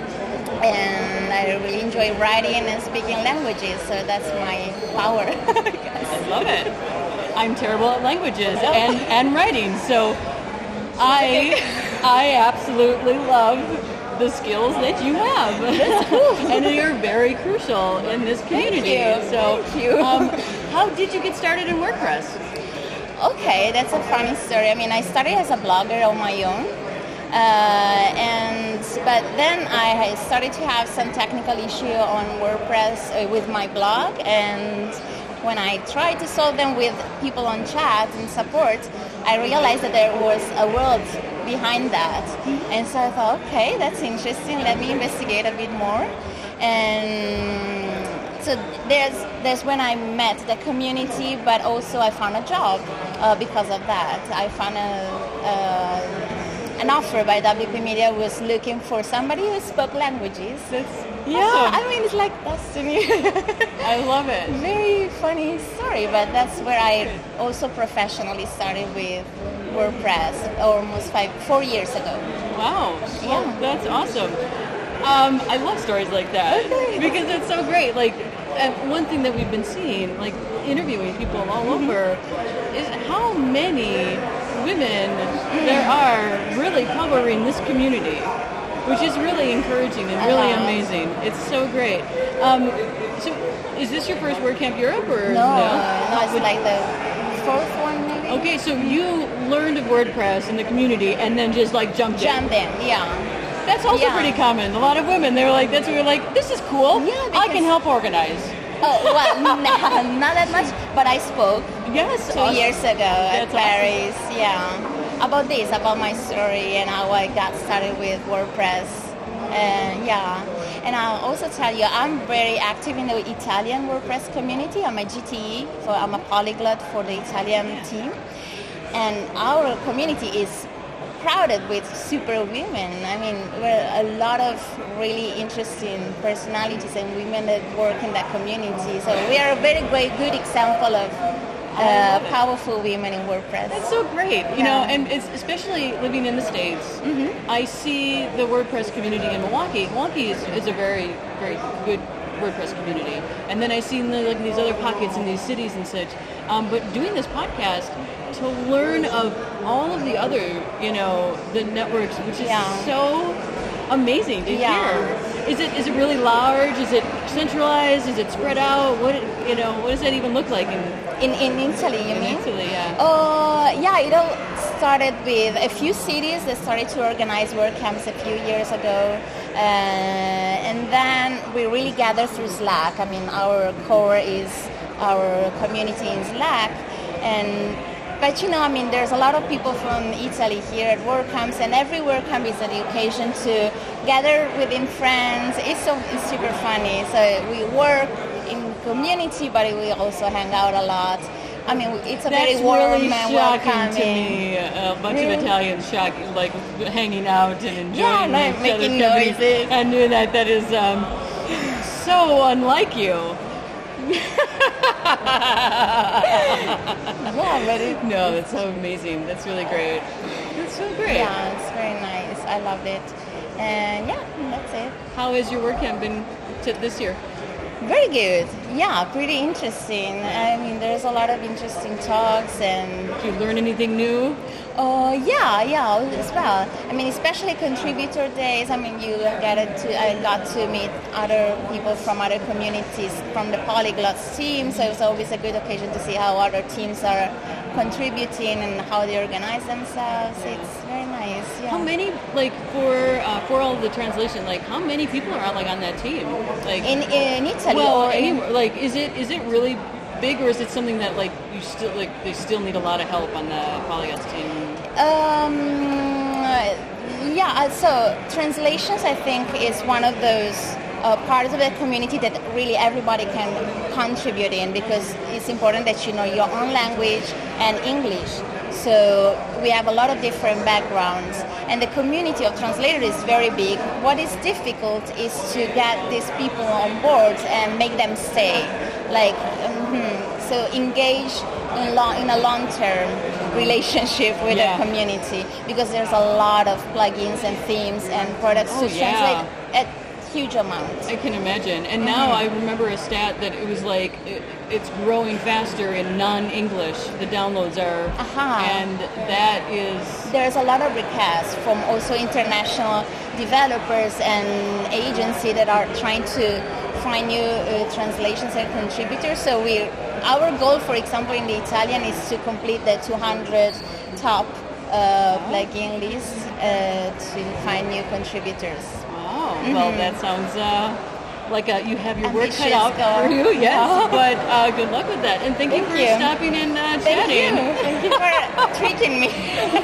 And I really enjoy writing and speaking languages, so that's my power. I love it. I'm terrible at languages and writing, so I absolutely love the skills that you have. That's cool. And you're very crucial in this community. Thank you. How did you get started in WordPress? Okay, that's a funny story. I mean, I started as a blogger on my own, but then I started to have some technical issue on WordPress with my blog, and when I tried to solve them with people on chat and support, I realized that there was a world behind that. And so I thought, okay, that's interesting, let me investigate a bit more. And so there's when I met the community, but also I found a job because of that. I found an offer by WP Media, was looking for somebody who spoke languages. Awesome. I mean, it's like destiny. I love it. Very funny story, but that's where I also professionally started with WordPress almost 4 years ago. Wow. Yeah. That's awesome. I love stories like that because it's so great. Like, one thing that we've been seeing, like interviewing people all over, is how many women there are really covering this community, which is really encouraging and really amazing. It's so great. So, is this your first WordCamp Europe or no? It's like the fourth one maybe. Okay, so you learned of WordPress in the community and then just like jumped in. Yeah. That's also pretty common. A lot of women, they're like, that's what we're like, this is cool. Yeah, I can help organize. Oh, well, not that much, but I spoke 2 years ago at Paris, about this, about my story and how I got started with WordPress. And I'll also tell you, I'm very active in the Italian WordPress community. I'm a GTE, so I'm a polyglot for the Italian team. And our community is crowded with super women. I mean, we're a lot of really interesting personalities and women that work in that community. So we are a very good example of powerful women in WordPress. That's so great, you know, and it's especially living in the States. Mm-hmm. I see the WordPress community in Milwaukee. Milwaukee is a very, very good WordPress community. And then I see like these other pockets in these cities and such. But doing this podcast to learn of all of the other, you know, the networks, which is so amazing to hear. Is it really large? Is it centralized? Is it spread out? What does that even look like in Italy? You mean? In Italy, it all started with a few cities that started to organize WordCamps a few years ago, and then we really gathered through Slack. I mean, our core is our community in Slack, but you know, I mean, there's a lot of people from Italy here at WordCamps, and every WordCamp is an occasion to gather within friends. It's super funny. So we work in community, but we also hang out a lot. I mean, it's a very warm and welcoming. To me, a bunch of Italians like hanging out and enjoying making noises. I knew that is so unlike you. That's so amazing. That's really great. That's so great. Yeah, it's very nice. I loved it. And that's it. How has your WordCamp been this year? Very good. Yeah, pretty interesting. I mean, there's a lot of interesting talks and... Did you learn anything new? As well. I mean, especially contributor days. I mean, I got to meet other people from other communities from the Polyglots team, so it's always a good occasion to see how other teams are contributing and how they organize themselves. It's very nice. Yeah. How many, like, for all of the translation, like, how many people are on that team? Like in Italy? Well, anywhere. Like, is it really big, or is it something that like they still need a lot of help on the Polyglots team? So translations, I think, is one of those parts of the community that really everybody can contribute in, because it's important that you know your own language and English. So we have a lot of different backgrounds, and the community of translators is very big. What is difficult is to get these people on board and make them stay. So engage in a long-term relationship with the community, because there's a lot of plugins and themes and products to translate at huge amounts. I can imagine. And now I remember a stat that it was like it's growing faster in non-English. The downloads are, and that is... There's a lot of requests from also international developers and agencies that are trying to find new translations and contributors. So our goal, for example, in the Italian is to complete the 200 top plugin list to find new contributers. Wow. Well, that sounds like you have your work cut out for you. Yes. But good luck with that. And thank you for stopping and chatting. Thank you for treating me.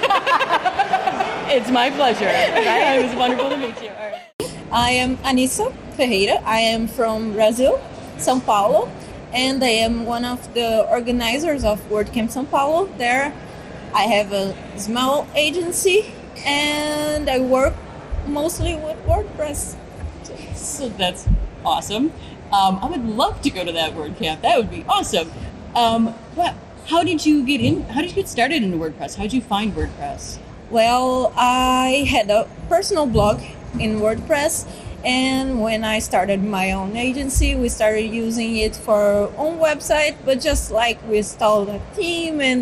It's my pleasure. It was wonderful to meet you. All right. I am Anissa Ferreira. I am from Brazil, São Paulo, and I am one of the organizers of WordCamp São Paulo. There I have a small agency and I work mostly with WordPress. So that's awesome. I would love to go to that WordCamp. That would be awesome. But how did you get started into WordPress? How did you find WordPress? Well, I had a personal blog in WordPress, And when I started my own agency, we started using it for our own website, but just like we installed a theme, and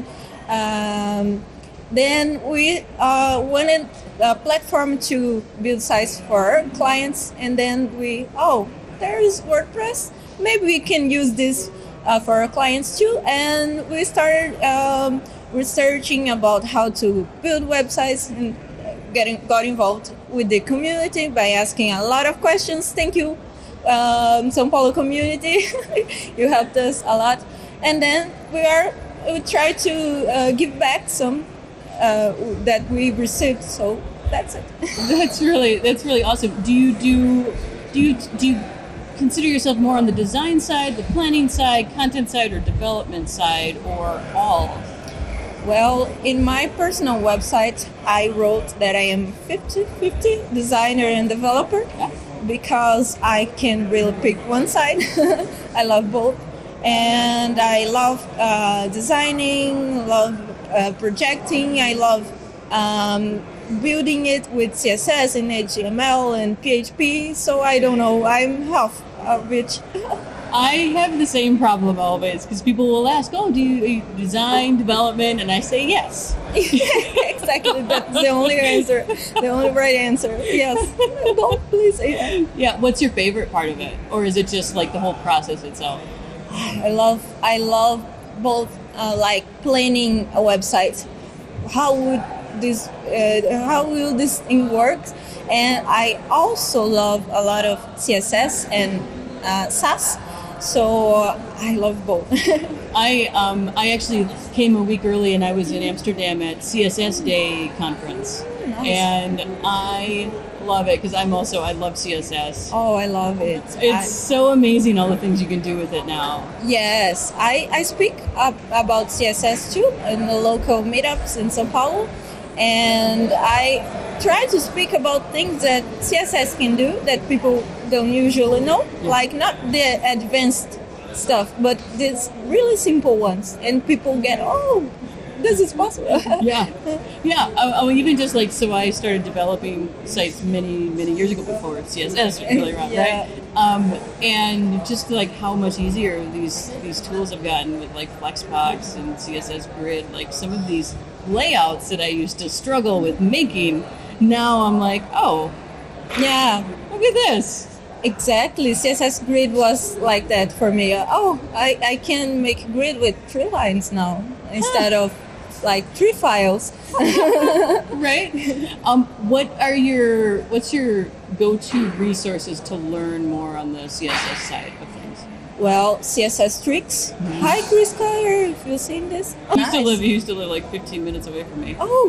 then we wanted a platform to build sites for our clients. And then there is WordPress. Maybe we can use this for our clients too. And we started researching about how to build websites and got involved with the community by asking a lot of questions. Thank you, São Paulo community. You helped us a lot. And then we try to give back some that we received. So that's it. That's really awesome. Do you consider yourself more on the design side, the planning side, content side, or development side, or all? Well, in my personal website, I wrote that I am 50-50 designer and developer, because I can really pick one side. I love both. And I love designing, love projecting, I love building it with CSS and HTML and PHP. So I don't know, I'm half of it. I have the same problem always, because people will ask, "Oh, do you design, development?" And I say yes. Exactly, that's the only answer, the only right answer. Yes. Don't please say that. Yeah. What's your favorite part of it, or is it just like the whole process itself? I love both, like planning a website. How will this thing work? And I also love a lot of CSS and Sass. So I love both. I actually came a week early, and I was in Amsterdam at CSS Day conference. Nice. And I love it because I love CSS. Oh, I love it. It's so amazing all the things you can do with it now. Yes, I speak up about CSS too in the local meetups in São Paulo, and I try to speak about things that CSS can do that people don't usually know, like not the advanced stuff, but these really simple ones, and people get, oh, this is possible. Yeah. Even just like, so I started developing sites many years ago before CSS was really around, right? And just like how much easier these tools have gotten with like Flexbox and CSS Grid, like some of these layouts that I used to struggle with making. Now I'm like, oh, yeah, look at this. Exactly. CSS Grid was like that for me. I can make grid with 3 lines now instead of like 3 files. Right? What's your go-to resources to learn more on the CSS side of things? Well, CSS Tricks. Mm-hmm. Hi, Chris Kyer, if you've seen this. He used to live like 15 minutes away from me. Oh,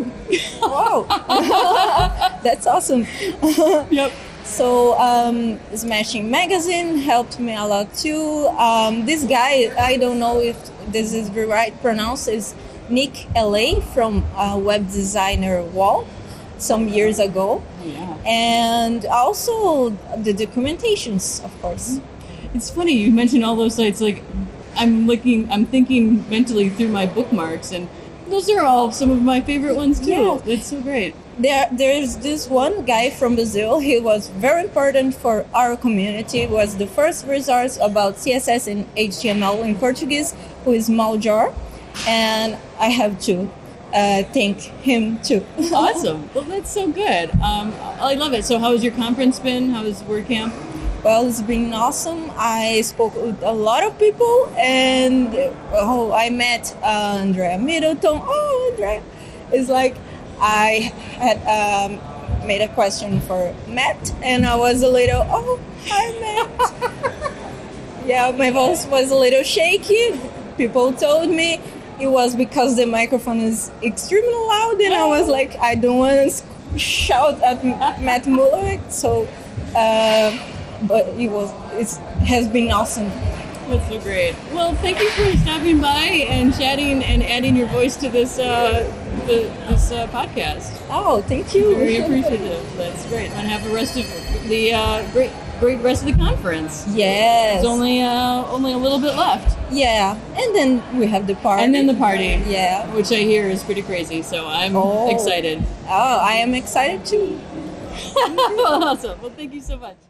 wow. That's awesome. Yep. So, Smashing Magazine helped me a lot too. This guy, I don't know if this is the right pronounce, is Nick LA from Web Designer Wall some years ago. Yeah. And also the documentations, of course. It's funny you mentioned all those sites. Like, I'm thinking mentally through my bookmarks, and those are all some of my favorite ones too. Yeah. It's so great. There's this one guy from Brazil. He was very important for our community. Was the first resource about CSS and HTML in Portuguese, who is Maljor, and I have to thank him too. Awesome. Well, that's so good. I love it. So how has your conference been? How was WordCamp? Well, it's been awesome. I spoke with a lot of people, and I met Andrea Middleton. Oh, Andrea. It's like I had made a question for Matt, and I was a little, hi, Matt. Yeah, my voice was a little shaky. People told me it was because the microphone is extremely loud, and I was like, I don't want to shout at Matt Muller. So, but it has been awesome. That's so great. Well, thank you for stopping by and chatting and adding your voice to this podcast. Oh, thank you. Very appreciative. That's great. And have the rest of the great rest of the conference. Yes. There's only a little bit left. Yeah, and then we have the party. And then the party. Yeah, which I hear is pretty crazy. So I'm excited. Oh, I am excited too. Awesome. Well, thank you so much.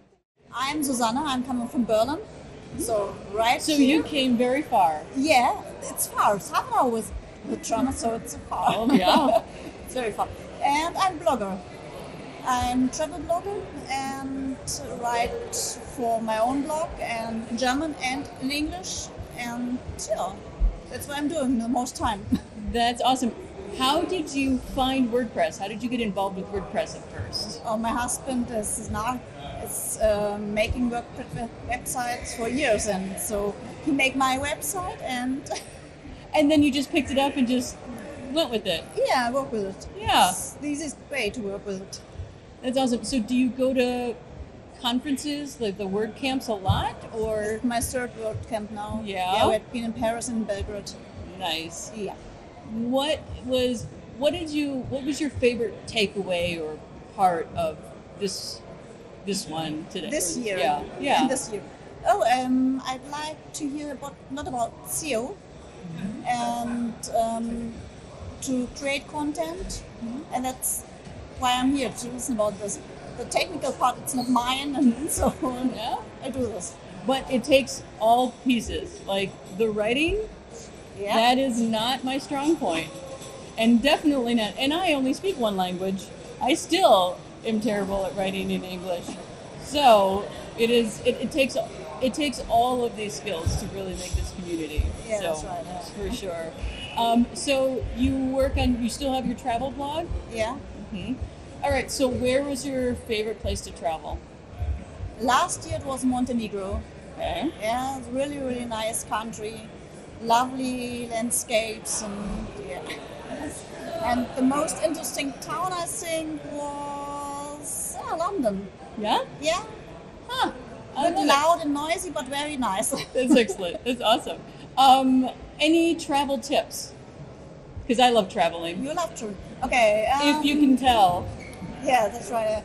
I'm Susanna. I'm coming from Berlin. So So here. you came very far. Yeah, it's far. It's half an hour with tram, so it's far. Oh, yeah. It's very far. And I'm a blogger. I'm a travel blogger and write for my own blog and in German and in English. And yeah, that's what I'm doing the most time. That's awesome. How did you find WordPress? How did you get involved with WordPress at first? Oh, my husband is making WordPress websites for years, and so he made my website, and then you just picked it up and just went with it. Yeah, I work with it. Yeah, it's the easiest way to work with it. That's awesome. So, do you go to conferences like the WordCamps a lot, or it's my third WordCamp now? Yeah, we've been in Paris and Belgrade. Nice. Yeah. What was your favorite takeaway or part of this one today? This year. Yeah. And this year. Oh, I'd like to hear not about SEO and to create content, and that's why I'm here to listen about this. The technical part, it's not mine, and so I do this. But it takes all pieces, like the writing. Yeah. That is not my strong point, and definitely not. And I only speak one language. I still am terrible at writing in English. So it takes all of these skills to really make this community. Yeah, so, that's right. Yeah. For sure. So you still have your travel blog? Yeah. Mm-hmm. All right. So where was your favorite place to travel? Last year it was Montenegro. Okay. Yeah, it's really, really nice country. Lovely landscapes and and the most interesting town I think was London. Yeah? Yeah. Huh. A bit loud and noisy, but very nice. That's excellent. That's awesome. Any travel tips? Because I love traveling. You love to. Okay. If you can tell. Yeah, that's right.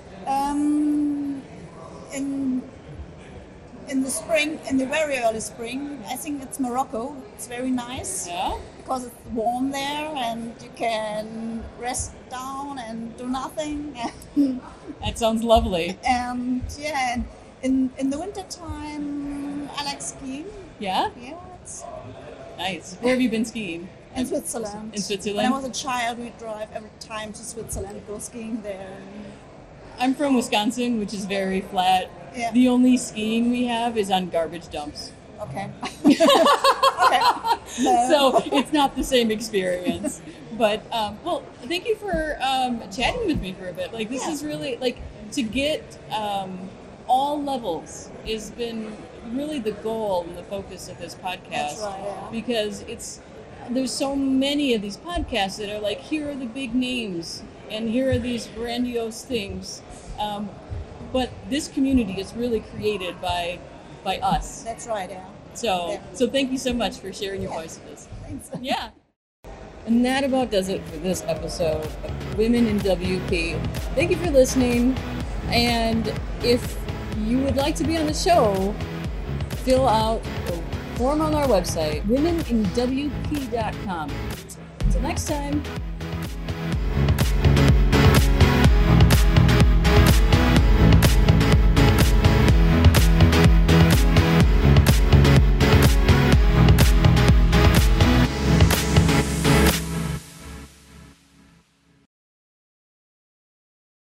In the spring, in the very early spring, I think it's Morocco. It's very nice. Yeah. Because it's warm there and you can rest down and do nothing. That sounds lovely. And yeah, in the winter time, I like skiing. Yeah? Yeah. It's nice. Where have you been skiing? In Switzerland. In Switzerland? When I was a child, we'd drive every time to Switzerland, go skiing there. I'm from Wisconsin, which is very flat. Yeah. The only skiing we have is on garbage dumps. Okay. Okay. No. So it's not the same experience. But, well, thank you for chatting with me for a bit. Like, this is really, like, to get all levels has been really the goal and the focus of this podcast. That's right, yeah. Because there's so many of these podcasts that are like, here are the big names, and here are these grandiose things. But this community is really created by us. That's right, yeah. So thank you so much for sharing your voice with us. Thanks. Yeah. And that about does it for this episode of Women in WP. Thank you for listening. And if you would like to be on the show, fill out the form on our website, womeninwp.com. Until next time.